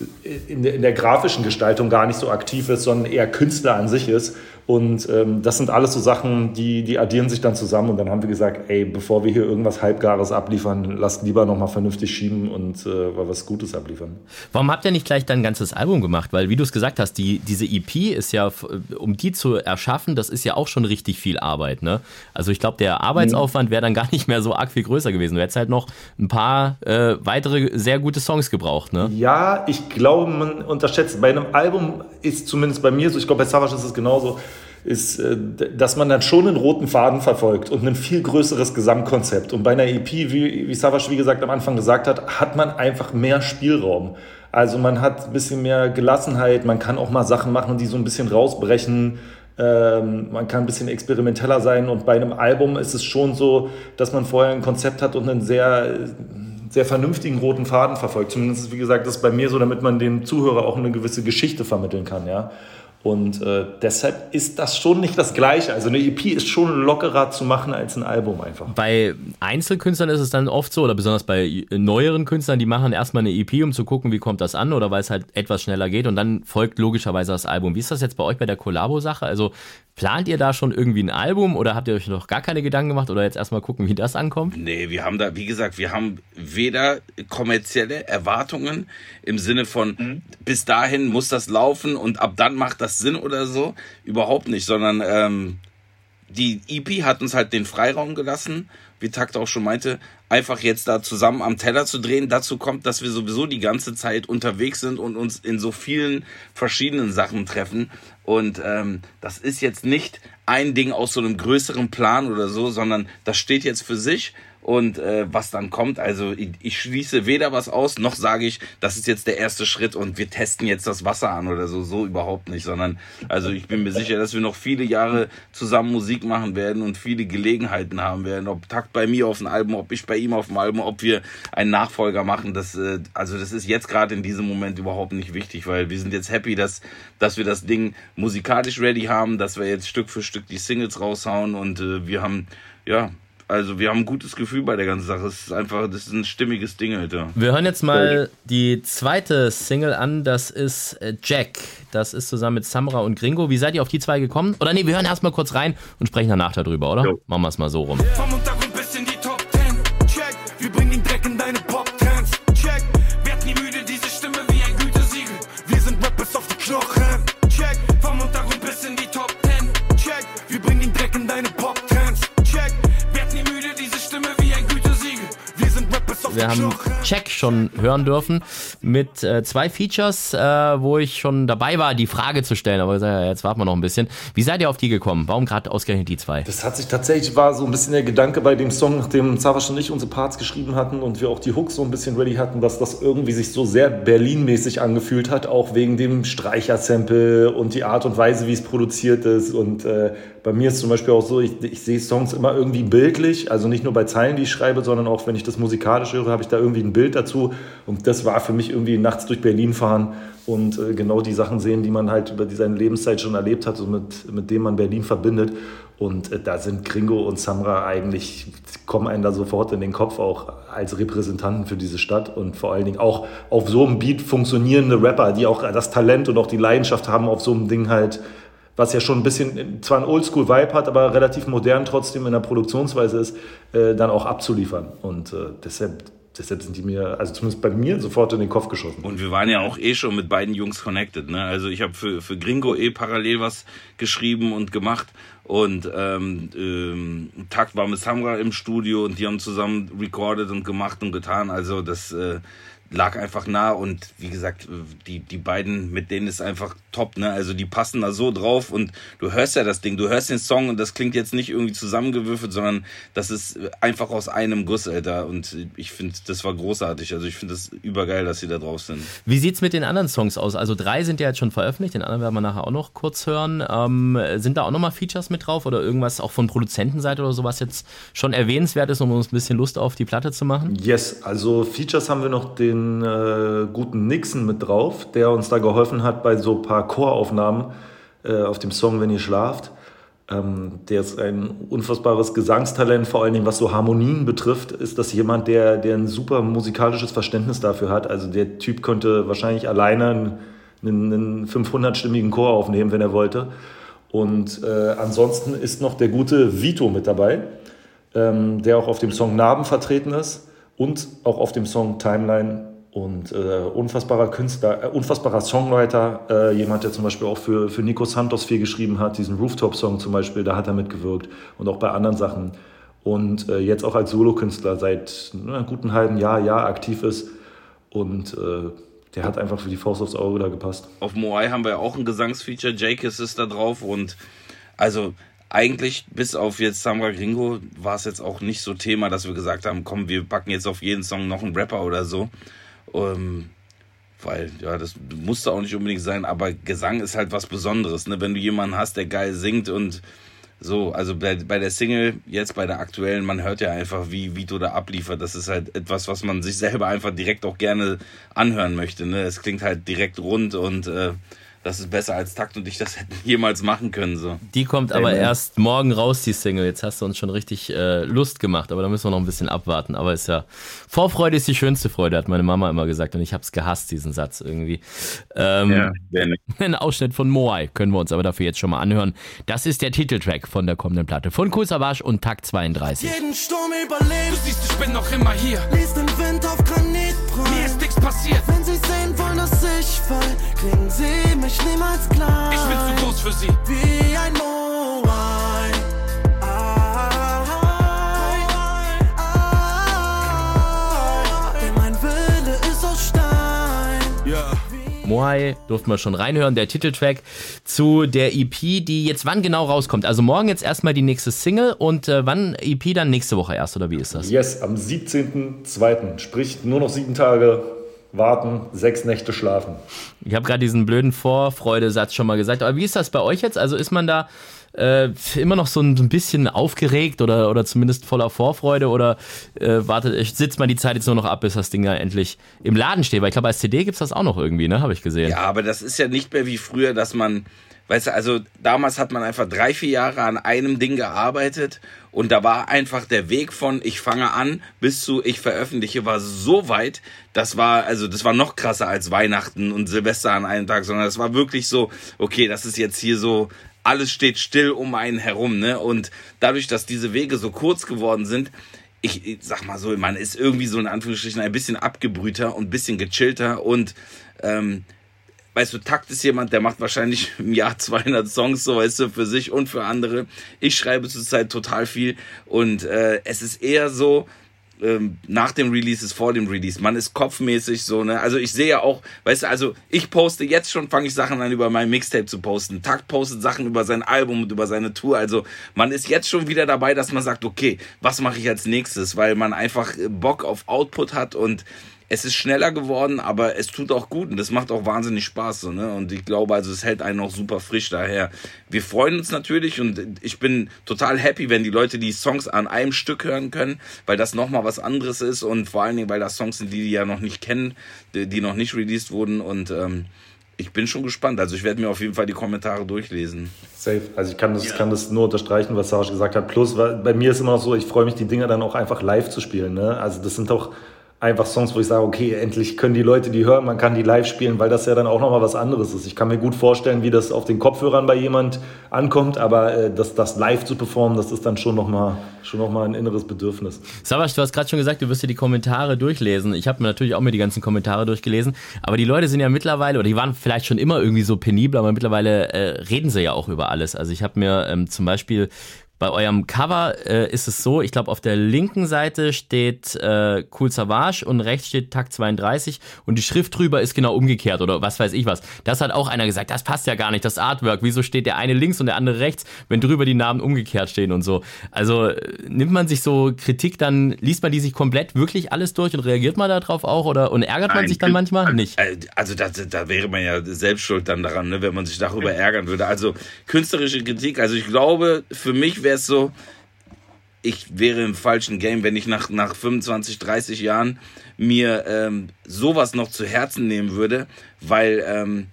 in der, in der grafischen Gestaltung gar nicht so aktiv ist, sondern eher Künstler an sich ist. Und ähm, das sind alles so Sachen, die, die addieren sich dann zusammen. Und dann haben wir gesagt, ey, bevor wir hier irgendwas Halbgares abliefern, lasst lieber nochmal vernünftig schieben und äh, was Gutes abliefern. Warum habt ihr nicht gleich dann ein ganzes Album gemacht? Weil, wie du es gesagt hast, die, diese E P ist ja, um die zu erschaffen, das ist ja auch schon richtig viel Arbeit. Ne? Also ich glaube, der Arbeitsaufwand wäre dann gar nicht mehr so arg viel größer gewesen. Du hättest halt noch ein paar äh, weitere sehr gute Songs gebraucht. Ne? Ja, ich glaube, man unterschätzt. Bei einem Album ist zumindest bei mir so, ich glaube, bei Savas ist es genauso, ist, dass man dann schon einen roten Faden verfolgt und ein viel größeres Gesamtkonzept. Und bei einer E P, wie, wie Savas, wie gesagt, am Anfang gesagt hat, hat man einfach mehr Spielraum. Also man hat ein bisschen mehr Gelassenheit, man kann auch mal Sachen machen, die so ein bisschen rausbrechen. Ähm, man kann ein bisschen experimenteller sein. Und bei einem Album ist es schon so, dass man vorher ein Konzept hat und einen sehr... sehr vernünftigen roten Faden verfolgt. Zumindest, wie gesagt, das ist bei mir so, damit man dem Zuhörer auch eine gewisse Geschichte vermitteln kann, ja. Und äh, deshalb ist das schon nicht das Gleiche. Also eine E P ist schon lockerer zu machen als ein Album einfach. Bei Einzelkünstlern ist es dann oft so, oder besonders bei neueren Künstlern, die machen erstmal eine E P, um zu gucken, wie kommt das an, oder weil es halt etwas schneller geht und dann folgt logischerweise das Album. Wie ist das jetzt bei euch bei der Collabo-Sache? Also plant ihr da schon irgendwie ein Album oder habt ihr euch noch gar keine Gedanken gemacht oder jetzt erstmal gucken, wie das ankommt? Nee, wir haben da, wie gesagt, wir haben weder kommerzielle Erwartungen im Sinne von mhm. bis dahin muss das laufen und ab dann macht das Sinn oder so. Überhaupt nicht, sondern ähm, die E P hat uns halt den Freiraum gelassen, wie Takt auch schon meinte, einfach jetzt da zusammen am Teller zu drehen. Dazu kommt, dass wir sowieso die ganze Zeit unterwegs sind und uns in so vielen verschiedenen Sachen treffen. Und ähm, das ist jetzt nicht ein Ding aus so einem größeren Plan oder so, sondern das steht jetzt für sich. Und äh, was dann kommt, also ich, ich schließe weder was aus, noch sage ich, das ist jetzt der erste Schritt und wir testen jetzt das Wasser an oder so, so überhaupt nicht, sondern also ich bin mir sicher, dass wir noch viele Jahre zusammen Musik machen werden und viele Gelegenheiten haben werden, ob Takt bei mir auf dem Album, ob ich bei ihm auf dem Album, ob wir einen Nachfolger machen, das, äh, also das ist jetzt gerade in diesem Moment überhaupt nicht wichtig, weil wir sind jetzt happy, dass, dass wir das Ding musikalisch ready haben, dass wir jetzt Stück für Stück die Singles raushauen und äh, wir haben, ja, Also wir haben ein gutes Gefühl bei der ganzen Sache. Es ist einfach, das ist ein stimmiges Ding, Alter. Wir hören jetzt mal die zweite Single an. Das ist Jack. Das ist zusammen mit Samra und Gringo. Wie seid ihr auf die zwei gekommen? Oder nee, wir hören erstmal kurz rein und sprechen danach darüber, oder? Jo. Machen wir es mal so rum. Vom Untergrund bis in die Top Ten. Check. Wir bringen den Dreck in deine Pop-Trends. Check. Werd nie müde, diese Stimme wie ein Gütesiegel. Wir sind Rappers auf die Knochen. Check. Vom Untergrund bis in die Top Ten. Check. Wir bringen den Dreck in deine Pop-Trends. Check. Wir haben Check schon hören dürfen mit äh, zwei Features, äh, wo ich schon dabei war, die Frage zu stellen. Aber äh, jetzt warten wir noch ein bisschen. Wie seid ihr auf die gekommen? Warum gerade ausgerechnet die zwei? Das hat sich tatsächlich, war so ein bisschen der Gedanke bei dem Song, nachdem Savas und ich unsere Parts geschrieben hatten und wir auch die Hooks so ein bisschen ready hatten, dass das irgendwie sich so sehr Berlin-mäßig angefühlt hat, auch wegen dem Streicher-Sample und die Art und Weise, wie es produziert ist. Und äh, bei mir ist zum Beispiel auch so, ich, ich sehe Songs immer irgendwie bildlich, also nicht nur bei Zeilen, die ich schreibe, sondern auch, wenn ich das musikalisch höre, habe ich da irgendwie ein Bild dazu. Und das war für mich irgendwie nachts durch Berlin fahren und äh, genau die Sachen sehen, die man halt über seine Lebenszeit schon erlebt hat und mit, mit denen man Berlin verbindet. Und äh, da sind Gringo und Samra eigentlich, kommen einem da sofort in den Kopf, auch als Repräsentanten für diese Stadt und vor allen Dingen auch auf so einem Beat funktionierende Rapper, die auch das Talent und auch die Leidenschaft haben, auf so einem Ding halt, was ja schon ein bisschen, zwar ein Oldschool-Vibe hat, aber relativ modern trotzdem in der Produktionsweise ist, äh, dann auch abzuliefern. Und äh, deshalb, deshalb sind die mir, also zumindest bei mir, sofort in den Kopf geschossen. Und wir waren ja auch eh schon mit beiden Jungs connected, ne? Also ich habe für, für Gringo eh parallel was geschrieben und gemacht. Und ähm, ähm, Takt war mit Samra im Studio und die haben zusammen recorded und gemacht und getan. Also das äh, lag einfach nah und wie gesagt, die die beiden, mit denen ist einfach top, ne? Also die passen da so drauf und du hörst ja das Ding, du hörst den Song und das klingt jetzt nicht irgendwie zusammengewürfelt, sondern das ist einfach aus einem Guss, Alter. Und ich finde, das war großartig. Also ich finde das übergeil, dass sie da drauf sind. Wie sieht's mit den anderen Songs aus? Also drei sind ja jetzt schon veröffentlicht, den anderen werden wir nachher auch noch kurz hören. Ähm, sind da auch nochmal Features mit drauf oder irgendwas auch von Produzentenseite oder so, was jetzt schon erwähnenswert ist, um uns ein bisschen Lust auf die Platte zu machen? Yes, also Features haben wir noch den äh, guten Nixon mit drauf, der uns da geholfen hat bei so ein paar Choraufnahmen äh, auf dem Song Wenn ihr schlaft. Ähm, der ist ein unfassbares Gesangstalent, vor allen Dingen was so Harmonien betrifft, ist das jemand, der, der ein super musikalisches Verständnis dafür hat. Also der Typ könnte wahrscheinlich alleine einen, einen fünfhundertstimmigen Chor aufnehmen, wenn er wollte. Und äh, ansonsten ist noch der gute Vito mit dabei, ähm, der auch auf dem Song Narben vertreten ist und auch auf dem Song Timeline. Und äh, unfassbarer Künstler, äh, unfassbarer Songwriter, äh, jemand, der zum Beispiel auch für, für Nico Santos viel geschrieben hat, diesen Rooftop-Song zum Beispiel, da hat er mitgewirkt und auch bei anderen Sachen. Und äh, jetzt auch als Solokünstler seit einem guten halben Jahr, Jahr aktiv ist und äh, der hat einfach für die Faust aufs Auge da gepasst. Auf Moai haben wir ja auch ein Gesangsfeature, Jakes ist da drauf und also eigentlich bis auf jetzt Samra Gringo war es jetzt auch nicht so Thema, dass wir gesagt haben, komm, wir packen jetzt auf jeden Song noch einen Rapper oder so. Um, weil, ja, das musste auch nicht unbedingt sein, aber Gesang ist halt was Besonderes, ne? Wenn du jemanden hast, der geil singt und so, also bei, bei der Single, jetzt bei der aktuellen, man hört ja einfach, wie Vito da abliefert, das ist halt etwas, was man sich selber einfach direkt auch gerne anhören möchte, ne? Es klingt halt direkt rund und äh, das ist besser als Takt und ich das hätten jemals machen können. So. Die kommt aber Amen. Erst morgen raus, die Single. Jetzt hast du uns schon richtig äh, Lust gemacht, aber da müssen wir noch ein bisschen abwarten. Aber ist ja, Vorfreude ist die schönste Freude, hat meine Mama immer gesagt und ich habe es gehasst, diesen Satz irgendwie. Ähm, ja, ein Ausschnitt von Moai können wir uns aber dafür jetzt schon mal anhören. Das ist der Titeltrack von der kommenden Platte von Kool Savas und Takt zweiunddreißig. Jeden Sturm überlebt, du siehst, ich bin noch immer hier. Lies den Wind auf Granit prall. Mir ist nichts passiert. Wenn sie sehen wollen, dass ich fall, kriegen sie mich niemals klar. Ich bin zu groß für sie. Wie ein Moai. Denn mein Wille ist aus Stein. Ja. Moai durften wir schon reinhören, der Titeltrack zu der E P, die jetzt wann genau rauskommt. Also morgen jetzt erstmal die nächste Single und äh, wann E P dann nächste Woche erst, oder wie ist das? Yes, am siebzehnten zweiten Sprich nur noch sieben Tage. Warten, sechs Nächte schlafen. Ich habe gerade diesen blöden Vorfreude-Satz schon mal gesagt. Aber wie ist das bei euch jetzt? Also ist man da äh, immer noch so ein, so ein bisschen aufgeregt oder, oder zumindest voller Vorfreude oder äh, wartet, sitzt man die Zeit jetzt nur noch ab, bis das Ding ja endlich im Laden steht? Weil ich glaube, als C D gibt es das auch noch irgendwie, ne? Habe ich gesehen. Ja, aber das ist ja nicht mehr wie früher, dass man, weißt du, also damals hat man einfach drei, vier Jahre an einem Ding gearbeitet und da war einfach der Weg von ich fange an bis zu ich veröffentliche war so weit, das war, also das war noch krasser als Weihnachten und Silvester an einem Tag, sondern das war wirklich so, okay, das ist jetzt hier so, alles steht still um einen herum, ne? Und dadurch, dass diese Wege so kurz geworden sind, ich, ich sag mal so, man ist irgendwie so in Anführungsstrichen ein bisschen abgebrühter und ein bisschen gechillter und ähm, weißt du, Takt ist jemand, der macht wahrscheinlich im Jahr zweihundert Songs, so weißt du, für sich und für andere. Ich schreibe zurzeit total viel und äh, es ist eher so, ähm, nach dem Release ist vor dem Release. Man ist kopfmäßig so, ne? Also ich sehe ja auch, weißt du, also ich poste jetzt schon, fange ich Sachen an, über mein Mixtape zu posten. Takt postet Sachen über sein Album und über seine Tour. Also man ist jetzt schon wieder dabei, dass man sagt, okay, was mache ich als nächstes? Weil man einfach Bock auf Output hat und es ist schneller geworden, aber es tut auch gut und das macht auch wahnsinnig Spaß. So, ne? Und ich glaube, also es hält einen auch super frisch daher. Wir freuen uns natürlich und ich bin total happy, wenn die Leute die Songs an einem Stück hören können, weil das nochmal was anderes ist und vor allen Dingen, weil das Songs sind, die die ja noch nicht kennen, die, die noch nicht released wurden und ähm, ich bin schon gespannt. Also ich werde mir auf jeden Fall die Kommentare durchlesen. Safe. Also ich kann das, ja. kann das nur unterstreichen, was Sarge gesagt hat. Plus, weil bei mir ist immer noch so, ich freue mich, die Dinger dann auch einfach live zu spielen. Ne? Also das sind doch einfach Songs, wo ich sage, okay, endlich können die Leute die hören, man kann die live spielen, weil das ja dann auch nochmal was anderes ist. Ich kann mir gut vorstellen, wie das auf den Kopfhörern bei jemand ankommt, aber äh, das, das live zu performen, das ist dann schon nochmal schon noch mal ein inneres Bedürfnis. Savas, du hast gerade schon gesagt, du wirst dir die Kommentare durchlesen. Ich habe mir natürlich auch mir die ganzen Kommentare durchgelesen, aber die Leute sind ja mittlerweile, oder die waren vielleicht schon immer irgendwie so penibel, aber mittlerweile äh, reden sie ja auch über alles. Also ich habe mir ähm, zum Beispiel bei eurem Cover äh, ist es so, ich glaube auf der linken Seite steht äh, Kool Savas und rechts steht Takt zweiunddreißig und die Schrift drüber ist genau umgekehrt oder was weiß ich was. Das hat auch einer gesagt, das passt ja gar nicht, das Artwork. Wieso steht der eine links und der andere rechts, wenn drüber die Namen umgekehrt stehen und so. Also äh, nimmt man sich so Kritik, dann liest man die sich komplett wirklich alles durch und reagiert man darauf auch oder und ärgert man Nein, sich dann manchmal? Nicht. Also da, da wäre man ja selbst schuld dann daran, ne, wenn man sich darüber ärgern würde. Also künstlerische Kritik, also ich glaube, für mich wäre es so, ich wäre im falschen Game, wenn ich nach, nach fünfundzwanzig, dreißig Jahren mir ähm, sowas noch zu Herzen nehmen würde, weil ähm,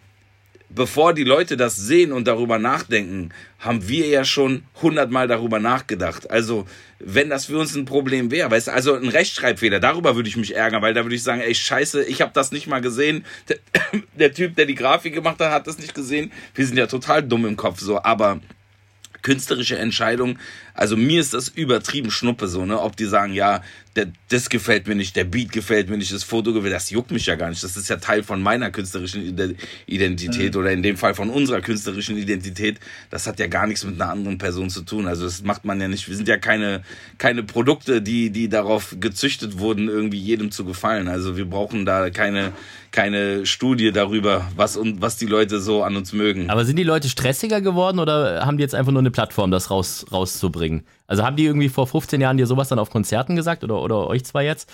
bevor die Leute das sehen und darüber nachdenken, haben wir ja schon hundertmal darüber nachgedacht. Also wenn das für uns ein Problem wäre, weißt du, also ein Rechtschreibfehler, darüber würde ich mich ärgern, weil da würde ich sagen, ey scheiße, ich habe das nicht mal gesehen, der, der Typ, der die Grafik gemacht hat, hat das nicht gesehen, wir sind ja total dumm im Kopf so, aber künstlerische Entscheidung, also mir ist das übertrieben Schnuppe so, ne, ob die sagen, ja, der, das gefällt mir nicht, der Beat gefällt mir nicht, das Foto gefällt, das juckt mich ja gar nicht, das ist ja Teil von meiner künstlerischen Identität mhm. oder in dem Fall von unserer künstlerischen Identität, das hat ja gar nichts mit einer anderen Person zu tun, also das macht man ja nicht, wir sind ja keine, keine Produkte, die, die darauf gezüchtet wurden, irgendwie jedem zu gefallen, also wir brauchen da keine, keine Studie darüber, was, und, was die Leute so an uns mögen. Aber sind die Leute stressiger geworden oder haben die jetzt einfach nur eine Plattform, das raus, rauszubringen? Also haben die irgendwie vor fünfzehn Jahren dir sowas dann auf Konzerten gesagt oder, oder euch zwei jetzt?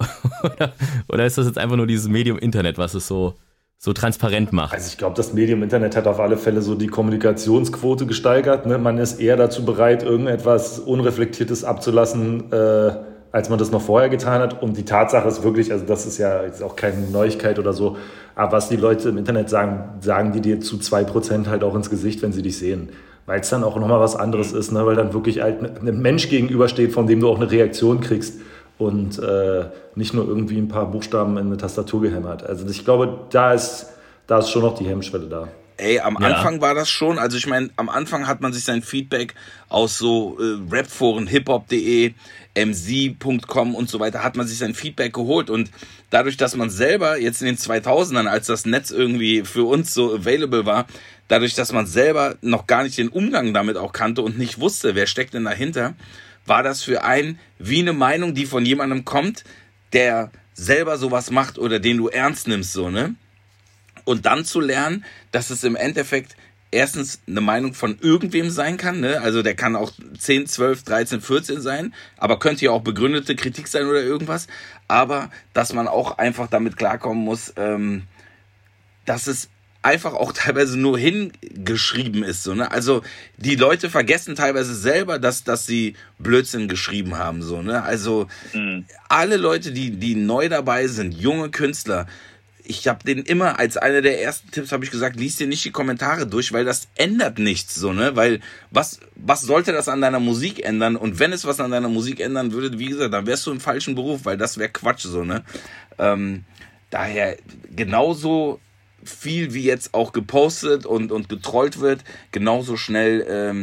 oder, oder ist das jetzt einfach nur dieses Medium Internet, was es so, so transparent macht? Also ich glaube, das Medium Internet hat auf alle Fälle so die Kommunikationsquote gesteigert. Ne? Man ist eher dazu bereit, irgendetwas Unreflektiertes abzulassen, äh, als man das noch vorher getan hat. Und die Tatsache ist wirklich, also das ist ja jetzt auch keine Neuigkeit oder so, aber was die Leute im Internet sagen, sagen die dir zu zwei Prozent halt auch ins Gesicht, wenn sie dich sehen. Weil es dann auch nochmal was anderes ist, ne? Weil dann wirklich halt ein Mensch gegenübersteht, von dem du auch eine Reaktion kriegst und äh, nicht nur irgendwie ein paar Buchstaben in eine Tastatur gehämmert. Also ich glaube, da ist, da ist schon noch die Hemmschwelle da. Ey, am ja. Anfang war das schon, also ich meine, am Anfang hat man sich sein Feedback aus so äh, Rapforen, hiphop punkt de, m z punkt com und so weiter, hat man sich sein Feedback geholt und dadurch, dass man selber jetzt in den zweitausendern, als das Netz irgendwie für uns so available war, dadurch, dass man selber noch gar nicht den Umgang damit auch kannte und nicht wusste, wer steckt denn dahinter, war das für einen wie eine Meinung, die von jemandem kommt, der selber sowas macht oder den du ernst nimmst, so, ne? Und dann zu lernen, dass es im Endeffekt erstens eine Meinung von irgendwem sein kann, ne? Also der kann auch zehn, zwölf, dreizehn, vierzehn sein, aber könnte ja auch begründete Kritik sein oder irgendwas. Aber dass man auch einfach damit klarkommen muss, ähm, dass es einfach auch teilweise nur hingeschrieben ist, so, ne? Also die Leute vergessen teilweise selber, dass dass sie Blödsinn geschrieben haben, so, ne? Also mhm. alle Leute, die die neu dabei sind, junge Künstler, ich habe denen immer als einer der ersten Tipps habe ich gesagt, lies dir nicht die Kommentare durch, weil das ändert nichts, so, ne? Weil was was sollte das an deiner Musik ändern? Und wenn es was an deiner Musik ändern würde, wie gesagt, dann wärst du im falschen Beruf, weil das wäre Quatsch, so, ne? Ähm, daher genauso viel wie jetzt auch gepostet und und getrollt wird, genauso schnell ähm,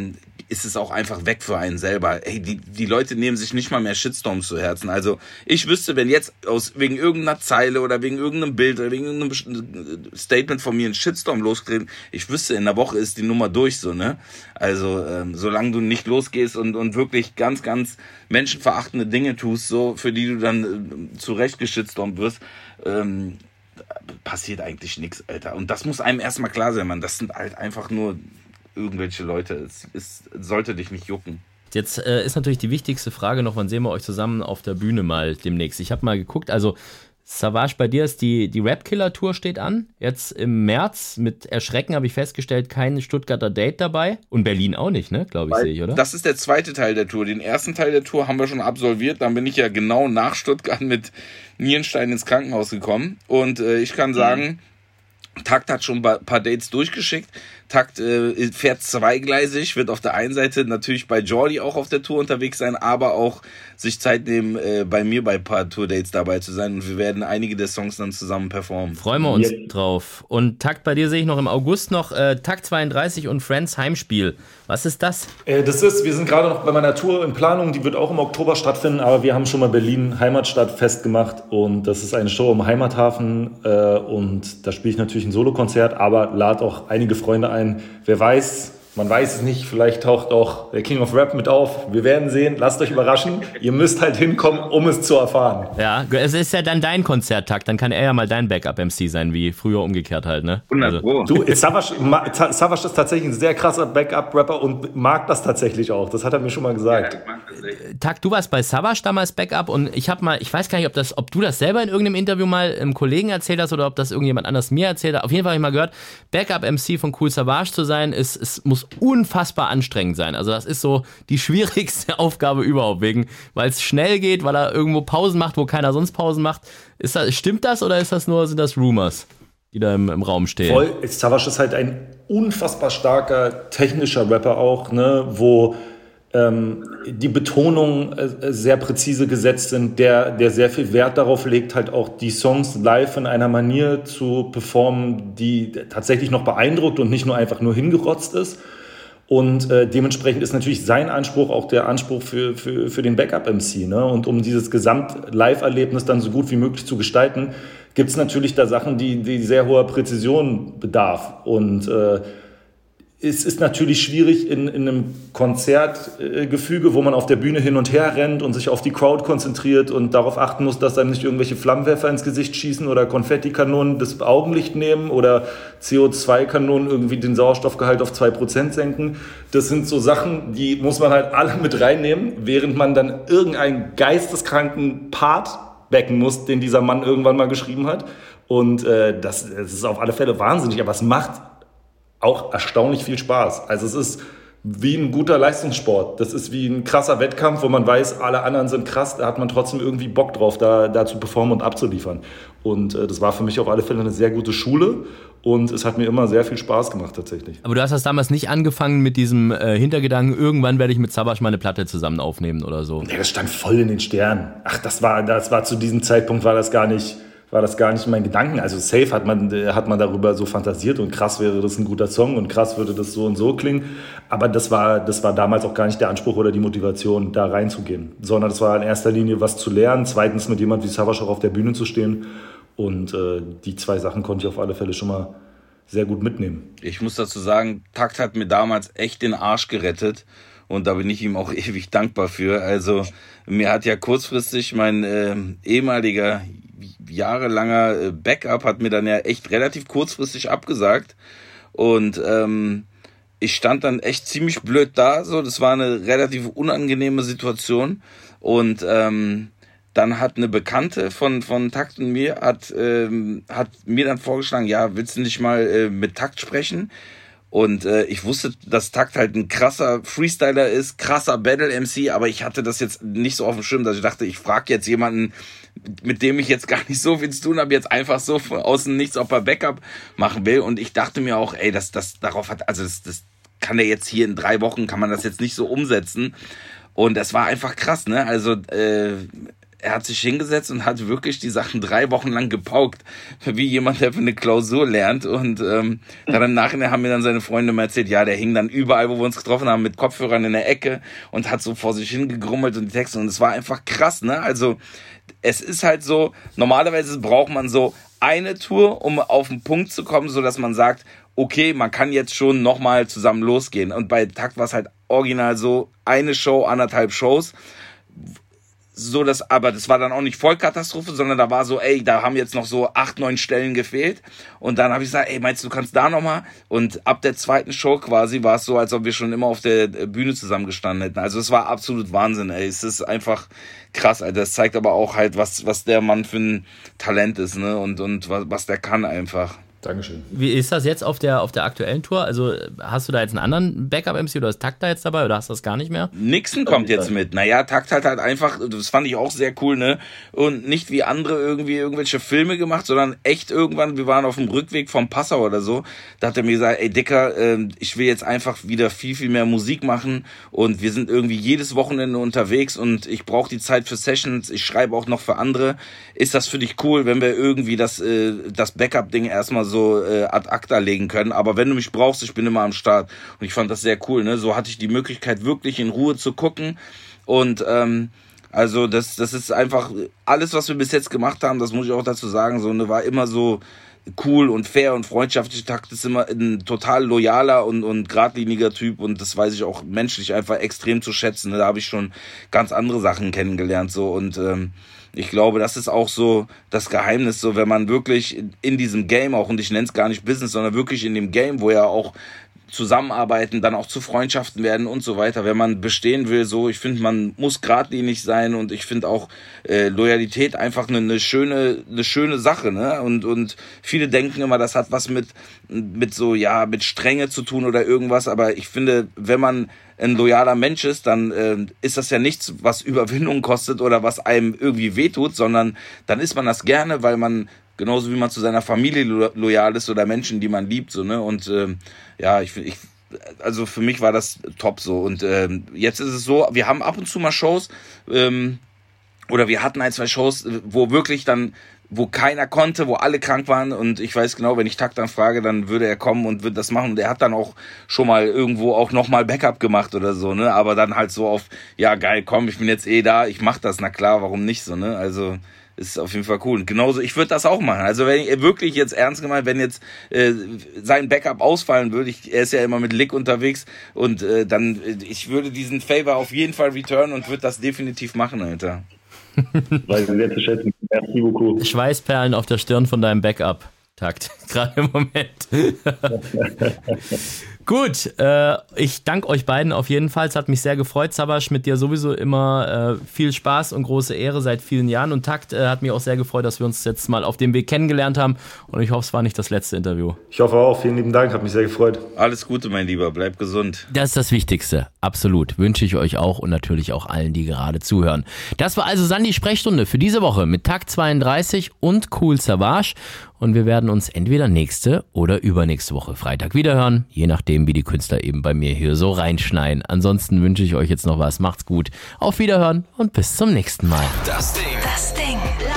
ist es auch einfach weg für einen selber. Ey, die, die Leute nehmen sich nicht mal mehr Shitstorms zu Herzen. Also ich wüsste, wenn jetzt aus wegen irgendeiner Zeile oder wegen irgendeinem Bild oder wegen irgendeinem Statement von mir ein Shitstorm losgetreten, ich wüsste, in der Woche ist die Nummer durch, so, ne? Also ähm, solange du nicht losgehst und, und wirklich ganz, ganz menschenverachtende Dinge tust, so, für die du dann äh, zurecht geschitstormt wirst, ähm, passiert eigentlich nichts, Alter. Und das muss einem erstmal klar sein, Mann. Das sind halt einfach nur irgendwelche Leute. Es, es sollte dich nicht jucken. Jetzt äh, ist natürlich die wichtigste Frage noch, wann sehen wir euch zusammen auf der Bühne mal demnächst? Ich habe mal geguckt, also Savage, bei dir ist die, die Rap-Killer-Tour steht an. Jetzt im März, mit Erschrecken habe ich festgestellt, kein Stuttgarter Date dabei. Und Berlin auch nicht, ne? Glaube ich, sehe ich, oder? Das ist der zweite Teil der Tour. Den ersten Teil der Tour haben wir schon absolviert. Dann bin ich ja genau nach Stuttgart mit Nierenstein ins Krankenhaus gekommen. Und äh, ich kann sagen, Takt hat schon ein paar Dates durchgeschickt. Takt äh, fährt zweigleisig, wird auf der einen Seite natürlich bei Jordi auch auf der Tour unterwegs sein, aber auch sich Zeit nehmen, äh, bei mir bei ein paar Tour-Dates dabei zu sein. Und wir werden einige der Songs dann zusammen performen. Freuen wir uns yeah. drauf. Und Takt, bei dir sehe ich noch im August noch äh, Takt zweiunddreißig und Friends Heimspiel. Was ist das? Äh, das ist, wir sind gerade noch bei meiner Tour in Planung, die wird auch im Oktober stattfinden, aber wir haben schon mal Berlin Heimatstadt festgemacht und das ist eine Show im Heimathafen äh, und da spiele ich natürlich ein Solokonzert, aber lade auch einige Freunde ein. Wer weiß, man weiß es nicht, vielleicht taucht auch der King of Rap mit auf. Wir werden sehen, lasst euch überraschen. Ihr müsst halt hinkommen, um es zu erfahren. Ja, es ist ja dann dein Konzerttakt, dann kann er ja mal dein Backup-M C sein, wie früher umgekehrt halt, ne? hundert Pro. Also. Du, Savage, Savage ist tatsächlich ein sehr krasser Backup-Rapper und mag das tatsächlich auch. Das hat er mir schon mal gesagt. Ja, Takt, du warst bei Savage damals Backup und ich habe mal, ich weiß gar nicht, ob, das, ob du das selber in irgendeinem Interview mal einem Kollegen erzählt hast oder ob das irgendjemand anders mir erzählt hat. Auf jeden Fall habe ich mal gehört, Backup-M C von Kool Savage zu sein, ist, es muss unfassbar anstrengend sein. Also das ist so die schwierigste Aufgabe überhaupt, wegen, weil es schnell geht, weil er irgendwo Pausen macht, wo keiner sonst Pausen macht. Ist das, stimmt das oder ist das nur, sind das Rumors, die da im, im Raum stehen? Voll, Savage ist halt ein unfassbar starker technischer Rapper auch, ne, wo ähm, die Betonungen äh, sehr präzise gesetzt sind, der, der sehr viel Wert darauf legt, halt auch die Songs live in einer Manier zu performen, die tatsächlich noch beeindruckt und nicht nur einfach nur hingerotzt ist. Und äh, dementsprechend ist natürlich sein Anspruch auch der Anspruch für, für, für den Backup-M C. Ne? Und um dieses Gesamt-Live-Erlebnis dann so gut wie möglich zu gestalten, gibt es natürlich da Sachen, die, die sehr hoher Präzision bedarf. Und äh, es ist natürlich schwierig in, in einem Konzertgefüge, wo man auf der Bühne hin und her rennt und sich auf die Crowd konzentriert und darauf achten muss, dass einem nicht irgendwelche Flammenwerfer ins Gesicht schießen oder Konfettikanonen das Augenlicht nehmen oder C O zwei Kanonen irgendwie den Sauerstoffgehalt auf zwei Prozent senken. Das sind so Sachen, die muss man halt alle mit reinnehmen, während man dann irgendeinen geisteskranken Part backen muss, den dieser Mann irgendwann mal geschrieben hat. Und äh, das, das ist auf alle Fälle wahnsinnig, aber es macht auch erstaunlich viel Spaß. Also es ist wie ein guter Leistungssport. Das ist wie ein krasser Wettkampf, wo man weiß, alle anderen sind krass, da hat man trotzdem irgendwie Bock drauf, da, da zu performen und abzuliefern. Und äh, das war für mich auf alle Fälle eine sehr gute Schule und es hat mir immer sehr viel Spaß gemacht tatsächlich. Aber du hast das damals nicht angefangen mit diesem äh, Hintergedanken, irgendwann werde ich mit Savage mal eine Platte zusammen aufnehmen oder so? Nee, das stand voll in den Sternen. Ach, das war, das war zu diesem Zeitpunkt war das gar nicht... war das gar nicht mein Gedanken. Also safe hat man, hat man darüber so fantasiert und krass wäre das ein guter Song und krass würde das so und so klingen. Aber das war, das war damals auch gar nicht der Anspruch oder die Motivation, da reinzugehen. Sondern das war in erster Linie was zu lernen, zweitens mit jemand wie Savage auch auf der Bühne zu stehen. Und äh, die zwei Sachen konnte ich auf alle Fälle schon mal sehr gut mitnehmen. Ich muss dazu sagen, Takt hat mir damals echt den Arsch gerettet. Und da bin ich ihm auch ewig dankbar für. Also mir hat ja kurzfristig mein äh, ehemaliger jahrelanger Backup hat mir dann ja echt relativ kurzfristig abgesagt und ähm, ich stand dann echt ziemlich blöd da, so, das war eine relativ unangenehme Situation und ähm, dann hat eine Bekannte von von Takt und mir hat ähm, hat mir dann vorgeschlagen, ja, willst du nicht mal äh, mit Takt sprechen? Und äh, ich wusste, dass Takt halt ein krasser Freestyler ist, krasser Battle-M C, aber ich hatte das jetzt nicht so auf dem Schirm, dass ich dachte, ich frage jetzt jemanden, mit dem ich jetzt gar nicht so viel zu tun habe, jetzt einfach so von außen nichts, ob er Backup machen will. Und ich dachte mir auch, ey, das, das darauf hat, also das, das kann er jetzt hier in drei Wochen, kann man das jetzt nicht so umsetzen. Und das war einfach krass, ne? Also äh, er hat sich hingesetzt und hat wirklich die Sachen drei Wochen lang gepaukt, wie jemand, der für eine Klausur lernt. Und ähm, dann im Nachhinein haben mir dann seine Freunde mal erzählt, ja, der hing dann überall, wo wir uns getroffen haben, mit Kopfhörern in der Ecke und hat so vor sich hingegrummelt und die Texte. Und es war einfach krass, ne? Also es ist halt so, normalerweise braucht man so eine Tour, um auf den Punkt zu kommen, so dass man sagt, okay, man kann jetzt schon nochmal zusammen losgehen. Und bei Takt war es halt original so, eine Show, anderthalb Shows, so dass, aber das war dann auch nicht Vollkatastrophe, sondern da war so, ey, da haben jetzt noch so acht, neun Stellen gefehlt. Und dann habe ich gesagt, ey, meinst du, du kannst da nochmal? Und ab der zweiten Show quasi war es so, als ob wir schon immer auf der Bühne zusammengestanden hätten. Also es war absolut Wahnsinn, ey. Es ist einfach krass, Alter. Das zeigt aber auch halt, was, was der Mann für ein Talent ist, ne? Und, und was, was der kann einfach. Dankeschön. Wie ist das jetzt auf der, auf der aktuellen Tour? Also hast du da jetzt einen anderen Backup-M C oder ist Takt da jetzt dabei oder hast du das gar nicht mehr? Nixon kommt jetzt mit. Naja, Takt hat halt einfach, das fand ich auch sehr cool, ne? Und nicht wie andere irgendwie irgendwelche Filme gemacht, sondern echt irgendwann, wir waren auf dem Rückweg vom Passau oder so, da hat er mir gesagt, ey Dicker, äh, ich will jetzt einfach wieder viel, viel mehr Musik machen und wir sind irgendwie jedes Wochenende unterwegs und ich brauche die Zeit für Sessions, ich schreibe auch noch für andere. Ist das für dich cool, wenn wir irgendwie das, äh, das Backup-Ding erstmal so äh, ad acta legen können, aber wenn du mich brauchst, ich bin immer am Start. Und ich fand das sehr cool, ne? So hatte ich die Möglichkeit, wirklich in Ruhe zu gucken und ähm, also das, das ist einfach alles, was wir bis jetzt gemacht haben, das muss ich auch dazu sagen, so, ne, war immer so cool und fair und freundschaftlich. Takt ist immer ein total loyaler und, und geradliniger Typ und das weiß ich auch menschlich einfach extrem zu schätzen, ne? Da habe ich schon ganz andere Sachen kennengelernt, so, und ähm, ich glaube, das ist auch so das Geheimnis, so wenn man wirklich in diesem Game auch, und ich nenne es gar nicht Business, sondern wirklich in dem Game, wo ja auch zusammenarbeiten, dann auch zu Freundschaften werden und so weiter. Wenn man bestehen will, so, ich finde, man muss geradlinig sein und ich finde auch äh, Loyalität einfach eine, eine schöne, eine schöne Sache, ne? Und und viele denken immer, das hat was mit mit so ja mit Strenge zu tun oder irgendwas. Aber ich finde, wenn man ein loyaler Mensch ist, dann äh, ist das ja nichts, was Überwindung kostet oder was einem irgendwie wehtut, sondern dann ist man das gerne, weil man genauso wie man zu seiner Familie lo- loyal ist oder Menschen, die man liebt, so, ne? Und ähm, ja, ich finde, ich, also für mich war das top so. Und ähm, jetzt ist es so, wir haben ab und zu mal Shows, ähm, oder wir hatten ein, zwei Shows, wo wirklich dann, wo keiner konnte, wo alle krank waren, und ich weiß genau, wenn ich Takt dann frage, dann würde er kommen und würde das machen, und er hat dann auch schon mal irgendwo auch nochmal Backup gemacht oder so, ne? Aber dann halt so auf, ja geil, komm, ich bin jetzt eh da, ich mach das, na klar, warum nicht so, ne? Also ist auf jeden Fall cool. Und genauso, ich würde das auch machen. Also wenn ich wirklich jetzt ernst gemeint, wenn jetzt äh, sein Backup ausfallen würde, ich, er ist ja immer mit Lick unterwegs, und äh, dann, ich würde diesen Favor auf jeden Fall returnen und würde das definitiv machen, Alter. Weil sehr zu schätzen. Merci beaucoup. Schweißperlen auf der Stirn von deinem Backup. Takt, gerade im Moment. Gut, äh, ich danke euch beiden auf jeden Fall. Es hat mich sehr gefreut, Savas, mit dir sowieso immer äh, viel Spaß und große Ehre seit vielen Jahren. Und Takt äh, hat mich auch sehr gefreut, dass wir uns jetzt mal auf dem Weg kennengelernt haben. Und ich hoffe, es war nicht das letzte Interview. Ich hoffe auch. Vielen lieben Dank, hat mich sehr gefreut. Alles Gute, mein Lieber, bleib gesund. Das ist das Wichtigste, absolut. Wünsche ich euch auch und natürlich auch allen, die gerade zuhören. Das war also Sandys Sprechstunde für diese Woche mit Takt zweiunddreißig und Kool Savas. Und wir werden uns entweder nächste oder übernächste Woche Freitag wiederhören, je nachdem, wie die Künstler eben bei mir hier so reinschneien. Ansonsten wünsche ich euch jetzt noch was. Macht's gut. Auf Wiederhören und bis zum nächsten Mal. Das Ding. Das Ding.